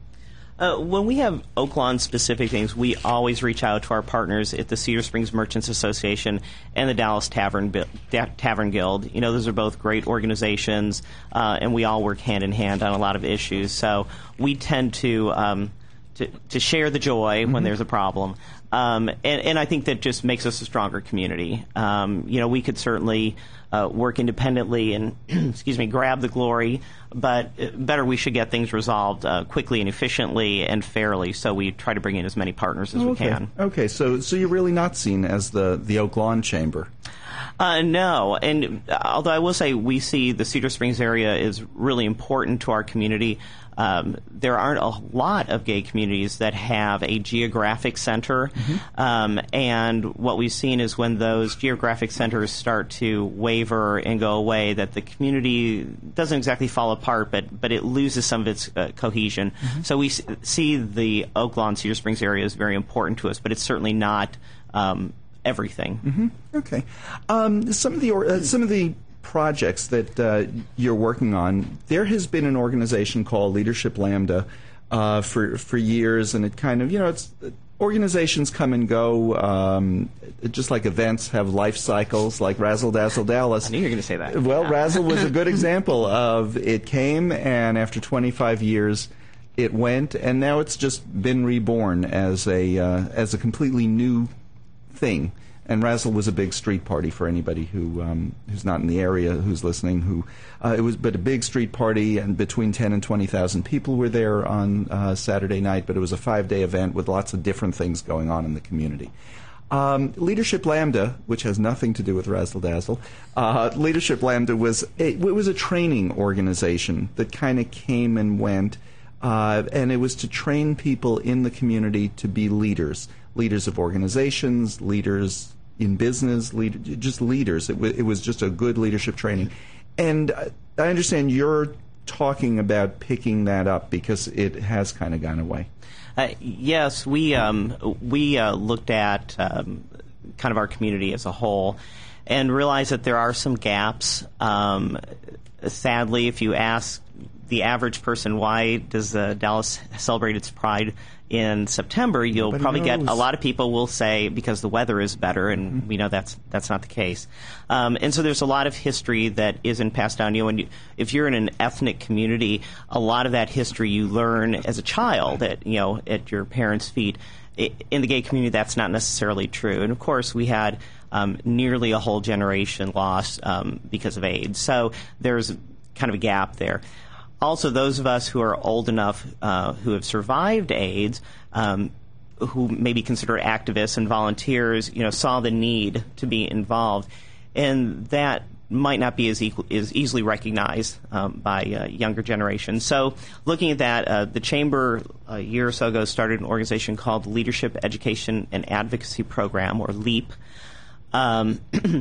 Uh, when we have Oak Lawn-specific things, we always reach out to our partners at the Cedar Springs Merchants Association and the Dallas Tavern da- Tavern Guild. You know, those are both great organizations, uh, and we all work hand-in-hand on a lot of issues. So we tend to um, to, to share the joy mm-hmm. when there's a problem. Um, and, and I think that just makes us a stronger community. Um, you know, we could certainly uh, work independently and, excuse me, grab the glory, but better we should get things resolved uh, quickly and efficiently and fairly. So we try to bring in as many partners as okay. we can. Okay, so so you're really not seen as the, the Oak Lawn Chamber. Uh, no, and although I will say we see the Cedar Springs area is really important to our community, um, there aren't a lot of gay communities that have a geographic center, mm-hmm. um, and what we've seen is when those geographic centers start to waver and go away, that the community doesn't exactly fall apart, but, but it loses some of its uh, cohesion. Mm-hmm. So we s- see the Oak Lawn, Cedar Springs area is very important to us, but it's certainly not um, everything. Mm-hmm. Okay. Um, some of the or, uh, some of the projects that uh, you're working on, there has been an organization called Leadership Lambda uh, for for years, and it kind of, you know, it's organizations come and go, um, just like events have life cycles, like Razzle Dazzle Dallas. I knew you were going to say that. Well, yeah. Razzle was a good example of it came, and after twenty-five years, it went, and now it's just been reborn as a uh, as a completely new thing. And Razzle was a big street party for anybody who um, who's not in the area, who's listening. Who uh, it was, but a big street party, and between ten and twenty thousand people were there on uh, Saturday night. But it was a five-day event with lots of different things going on in the community. Um, Leadership Lambda, which has nothing to do with Razzle Dazzle, uh, Leadership Lambda was a, it was a training organization that kind of came and went, uh, and it was to train people in the community to be leaders. Leaders of organizations, leaders in business, lead, just leaders. It, w- it was just a good leadership training. And I understand you're talking about picking that up because it has kind of gone away. Uh, yes, we um, we uh, looked at um, kind of our community as a whole and realized that there are some gaps. Um, sadly, if you ask the average person why does uh, Dallas celebrate its Pride in September, you'll Nobody probably knows. get a lot of people will say because the weather is better, and mm-hmm. we know that's that's not the case. Um, and so there's a lot of history that isn't passed down. You know, when you, if you're in an ethnic community, a lot of that history you learn as a child at you know at your parents' feet. In the gay community, that's not necessarily true. And of course, we had um, nearly a whole generation lost um, because of AIDS. So there's kind of a gap there. Also, those of us who are old enough uh, who have survived AIDS, um, who may be considered activists and volunteers, you know, saw the need to be involved, and that might not be as, equal, as easily recognized um, by uh, younger generations. So, looking at that, uh, the Chamber a year or so ago started an organization called Leadership Education and Advocacy Program, or LEAP. Um,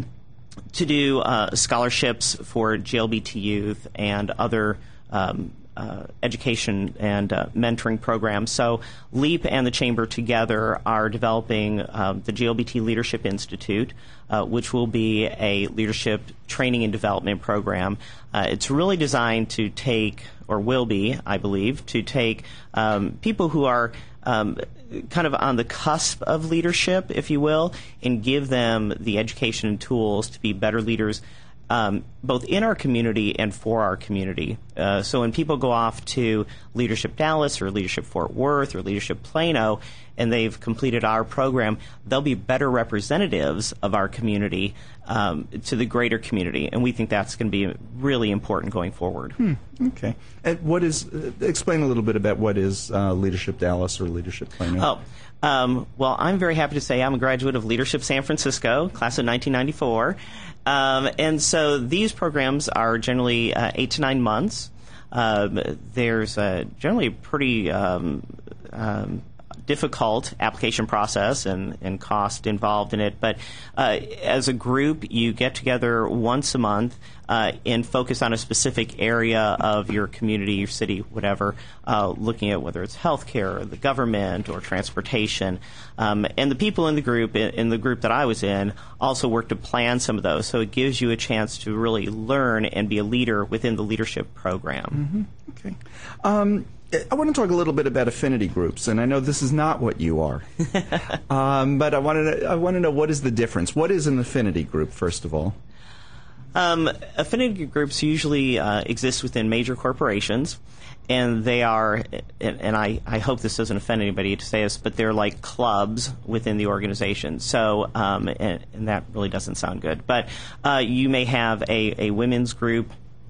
to do uh, scholarships for G L B T youth and other Um, uh, education and uh, mentoring programs. So LEAP and the Chamber together are developing uh, the G L B T Leadership Institute, uh, which will be a leadership training and development program. Uh, it's really designed to take, or will be, I believe, to take um, people who are um, kind of on the cusp of leadership, if you will, and give them the education and tools to be better leaders, um, both in our community and for our community. Uh, so when people go off to Leadership Dallas or Leadership Fort Worth or Leadership Plano, and they've completed our program, they'll be better representatives of our community um, to the greater community, and we think that's going to be really important going forward. Hmm. Okay. And what is? Uh, explain a little bit about what is uh, Leadership Dallas or Leadership Plano. Oh, um, well, I'm very happy to say I'm a graduate of Leadership San Francisco, class of nineteen ninety-four, um, and so these programs are generally uh, eight to nine months. Uh, there's uh, generally a pretty um, um, difficult application process and, and cost involved in it. But uh, as a group, you get together once a month uh, and focus on a specific area of your community, your city, whatever, uh, looking at whether it's healthcare or the government or transportation. Um, and the people in the group, in the group that I was in, also work to plan some of those. So it gives you a chance to really learn and be a leader within the leadership program. Mm-hmm. Okay. Um, I want to talk a little bit about affinity groups, and I know this is not what you are, um, but I want to I want to know what is the difference. What is an affinity group, first of all? Um, affinity groups usually uh, exist within major corporations, and they are, and, and I, I hope this doesn't offend anybody to say this, but they're like clubs within the organization. So, um, and, and that really doesn't sound good. But uh, you may have a, a women's group.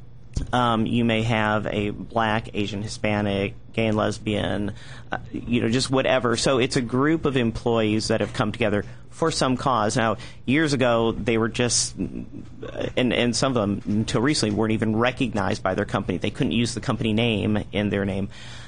Um, you may have a black, Asian, Hispanic, gay and lesbian, uh, you know, just whatever. So it's a group of employees that have come together for some cause. Now, years ago, they were just, and, and some of them until recently weren't even recognized by their company. They couldn't use the company name in their name.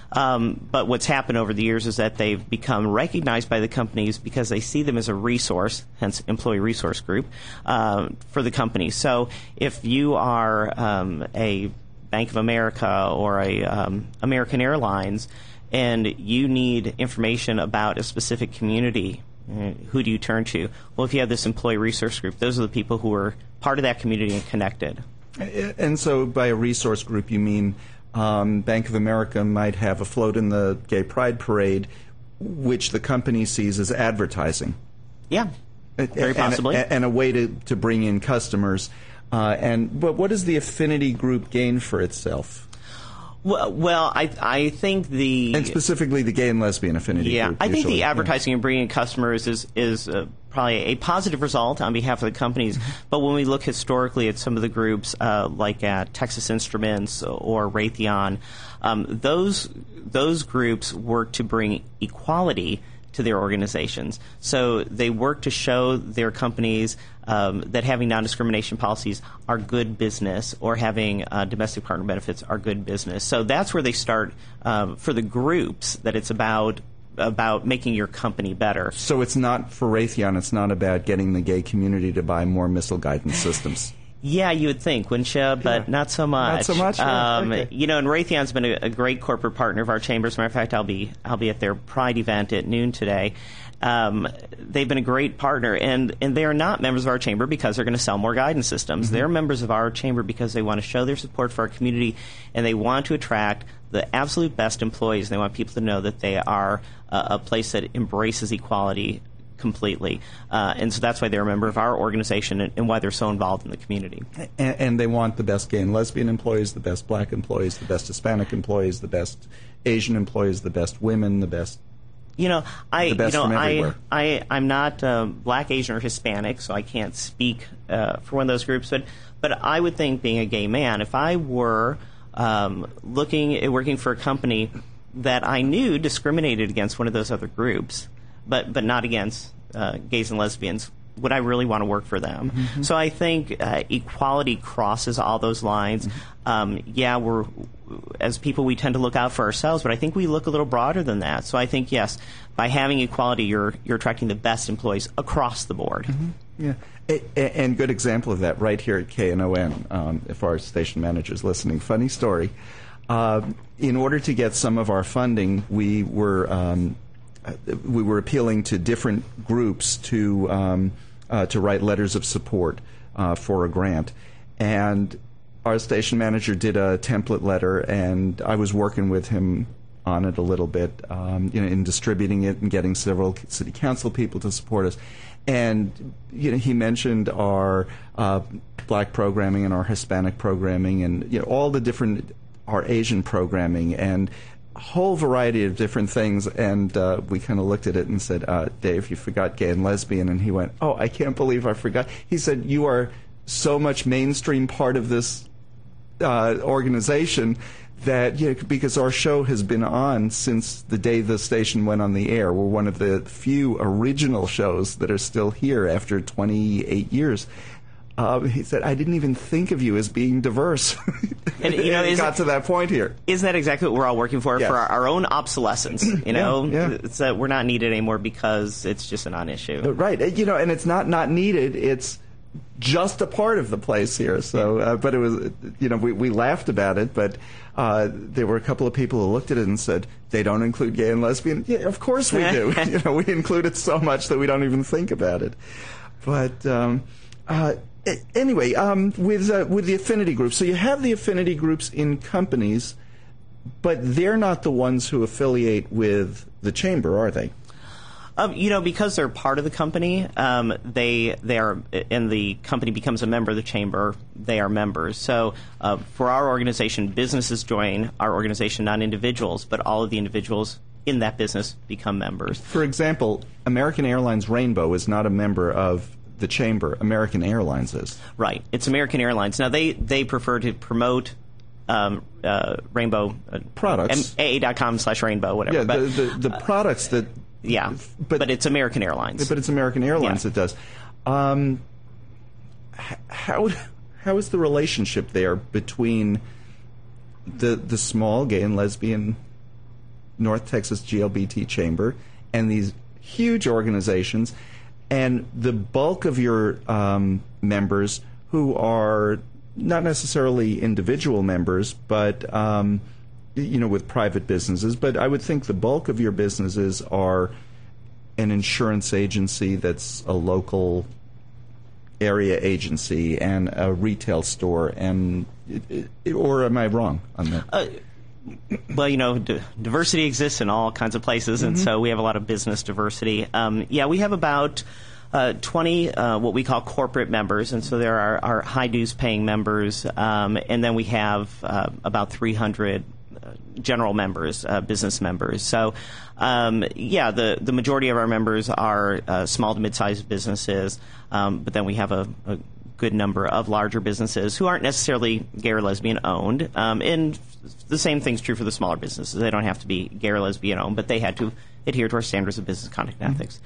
Um, but what's happened over the years is that they've become recognized by the companies because they see them as a resource, hence employee resource group, uh, for the company. So if you are um, a Bank of America or a um, American Airlines and you need information about a specific community, uh, who do you turn to? Well, if you have this employee resource group, those are the people who are part of that community and connected. And so by a resource group, you mean Um, Bank of America might have a float in the Gay Pride Parade, which the company sees as advertising. Yeah, very possibly. And a, and a way to, to bring in customers. Uh, and but what does the affinity group gain for itself? Well, well I I think the... And specifically the gay and lesbian affinity yeah, group. I think usually. the advertising yeah. and bringing in customers is, is uh, probably a positive result on behalf of the companies. But when we look historically at some of the groups, uh, like at Texas Instruments or Raytheon, um, those those groups work to bring equality to their organizations. So they work to show their companies um, that having non-discrimination policies are good business, or having uh, domestic partner benefits are good business. So that's where they start um, for the groups, that it's about about making your company better. So it's not, for Raytheon, it's not about getting the gay community to buy more missile guidance systems. Yeah, you would think, wouldn't you? But yeah. not so much. Not so much. Yeah. Um, okay. You know, and Raytheon's been a, a great corporate partner of our chamber. As a matter of fact, I'll be I'll be at their Pride event at noon today. Um, they've been a great partner, and, and they are not members of our chamber because they're going to sell more guidance systems. Mm-hmm. They're members of our chamber because they want to show their support for our community, and they want to attract the absolute best employees. They want people to know that they are uh, a place that embraces equality completely. Uh, and so that's why they're a member of our organization, and, and why they're so involved in the community. And, and they want the best gay and lesbian employees, the best black employees, the best Hispanic employees, the best Asian employees, the best women, the best... You know, I the best you know from I everywhere. I I'm not uh, black, Asian, or Hispanic, so I can't speak uh, for one of those groups. But but I would think, being a gay man, if I were um, looking at working for a company that I knew discriminated against one of those other groups, but but not against uh, gays and lesbians, would I really want to work for them? Mm-hmm. So I think uh, equality crosses all those lines. Mm-hmm. Um, yeah, we're as people, we tend to look out for ourselves, but I think we look a little broader than that. So I think, yes, by having equality, you're you're attracting the best employees across the board. Mm-hmm. Yeah, a, a, and good example of that right here at K N O N. Um, if our station manager's listening, funny story. Uh, in order to get some of our funding, we were um, we were appealing to different groups to um, uh, to write letters of support uh, for a grant, and our station manager did a template letter, and I was working with him on it a little bit, um, you know, in distributing it and getting several city council people to support us. And you know, he mentioned our uh, black programming and our Hispanic programming, and you know, all the different our Asian programming and a whole variety of different things. And uh, we kind of looked at it and said, uh, "Dave, you forgot gay and lesbian." And he went, "Oh, I can't believe I forgot." He said, "You are so much mainstream part of this uh, organization." That you know, because our show has been on since the day the station went on the air. We're one of the few original shows that are still here after twenty-eight years. Uh, he said, "I didn't even think of you as being diverse." And you know, it is, got to that point here. Isn't that exactly what we're all working for? Yes. For our, our own obsolescence, you know, yeah, yeah. It's that we're not needed anymore because it's just a non-issue. Right. You know, and it's not not needed. It's just a part of the place here. So, uh, but it was, you know, we, we laughed about it, but uh, there were a couple of people who looked at it and said, they don't include gay and lesbian. Yeah, of course we do. You know, we include it so much that we don't even think about it. But um, uh, anyway, um, with uh, with the affinity groups, so you have the affinity groups in companies, but they're not the ones who affiliate with the chamber, are they? Um, you know, because they're part of the company, um, they they are, and the company becomes a member of the chamber. They are members. So uh, for our organization, businesses join our organization, not individuals, but all of the individuals in that business become members. For example, American Airlines Rainbow is not a member of the chamber. American Airlines is. Right. It's American Airlines. Now they they prefer to promote. Um, uh, Rainbow uh, products. A A dot com slash rainbow, whatever. Yeah, but, the, the, the products that. Yeah, but, but it's American Airlines. But it's American Airlines yeah. that does. Um, how how is the relationship there between the the small gay and lesbian North Texas G L B T Chamber and these huge organizations, and the bulk of your um, members who are not necessarily individual members, but um, you know, with private businesses, but I would think the bulk of your businesses are an insurance agency that's a local area agency and a retail store, and or am I wrong on that? Uh, well, you know, d- diversity exists in all kinds of places, and mm-hmm. so we have a lot of business diversity. Um, yeah, we have about uh, twenty uh, what we call corporate members, and so there are our high dues paying members, um, and then we have uh, about three hundred general members, uh, business members. So, um, yeah, the, the majority of our members are uh, small to mid-sized businesses, um, but then we have a, a good number of larger businesses who aren't necessarily gay or lesbian owned. Um, and the same thing's true for the smaller businesses. They don't have to be gay or lesbian owned, but they had to adhere to our standards of business conduct and ethics.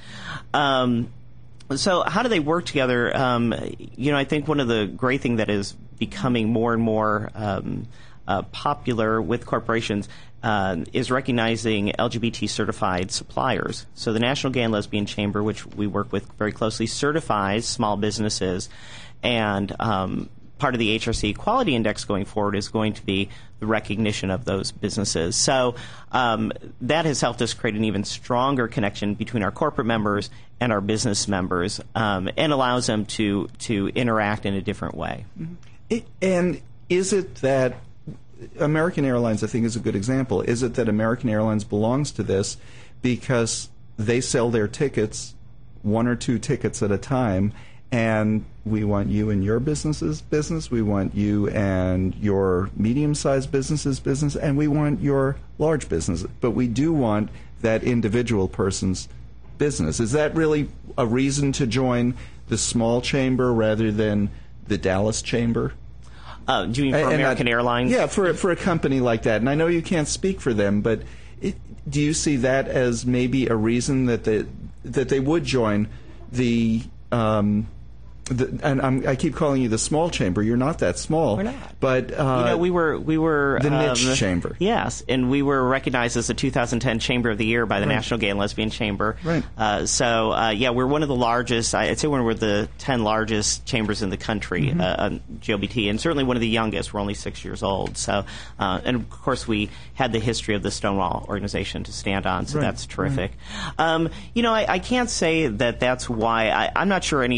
Um, so how do they work together? Um, you know, I think one of the great things that is becoming more and more um, Uh, popular with corporations uh, is recognizing L G B T certified suppliers. So the National Gay and Lesbian Chamber, which we work with very closely, certifies small businesses, and um, part of the H R C Equality Index going forward is going to be the recognition of those businesses. So um, that has helped us create an even stronger connection between our corporate members and our business members, um, and allows them to to interact in a different way. It, and is it that American Airlines, I think, is a good example. Is it that American Airlines belongs to this because they sell their tickets, one or two tickets at a time, and we want you and your business's business, we want you and your medium-sized business's business, and we want your large business. But we do want that individual person's business. Is that really a reason to join the small chamber rather than the Dallas chamber? Uh, do you mean for and American I, Airlines? Yeah, for for a company like that. And I know you can't speak for them, but it, do you see that as maybe a reason that they, that they would join the, um, the and I'm, I keep calling you the small chamber. You're not that small. We're not. But uh, you know, we were we were the niche um, chamber. Yes, and we were recognized as the two thousand ten Chamber of the Year by the right. National Gay and Lesbian Chamber. Right. Uh, so uh, yeah, we're one of the largest. I'd say we're the ten largest chambers in the country, mm-hmm. uh, G L B T, and certainly one of the youngest. We're only six years old. So, uh, and of course, we had the history of the Stonewall organization to stand on. So right. that's terrific. Right. Um, you know, I, I can't say that that's why. I, I'm not sure any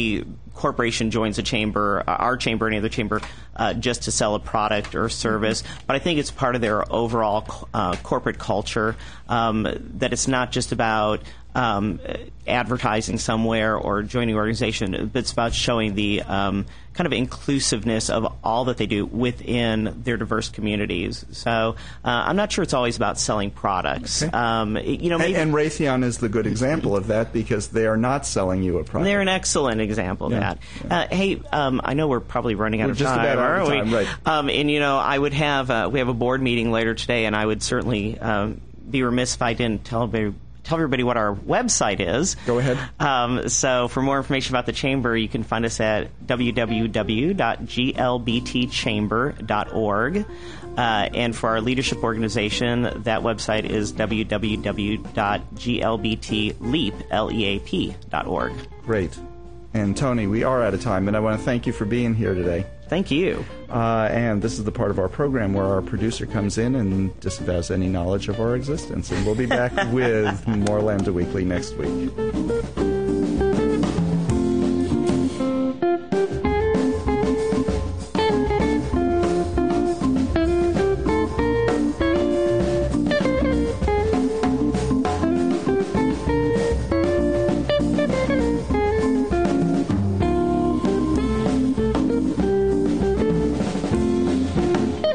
corporation joins a chamber, uh, our chamber, any other chamber, uh, just to sell a product or service. But I think it's part of their overall uh, corporate culture, um, that it's not just about um, advertising somewhere or joining an organization, but it's about showing the um, kind of inclusiveness of all that they do within their diverse communities. So uh, I'm not sure it's always about selling products. Okay. Um, you know, maybe, and, and Raytheon is the good example of that because they are not selling you a product. they're an excellent example of Yeah, that. yeah. Uh, hey, um, I know we're probably running out We're of just time. about out of aren't time, we? right. Um, and you know, I would have uh, we have a board meeting later today, and I would certainly um, be remiss if I didn't tell everybody. Tell everybody what our website is. Go ahead. Um, so for more information about the Chamber, you can find us at w w w dot g l b t chamber dot org. Uh, and for our leadership organization, that website is w w w dot g l b t leap dot org. Great. And Tony, we are out of time, and I want to thank you for being here today. Thank you. Uh, and this is the part of our program where our producer comes in and disavows any knowledge of our existence. And we'll be back with more Lambda Weekly next week.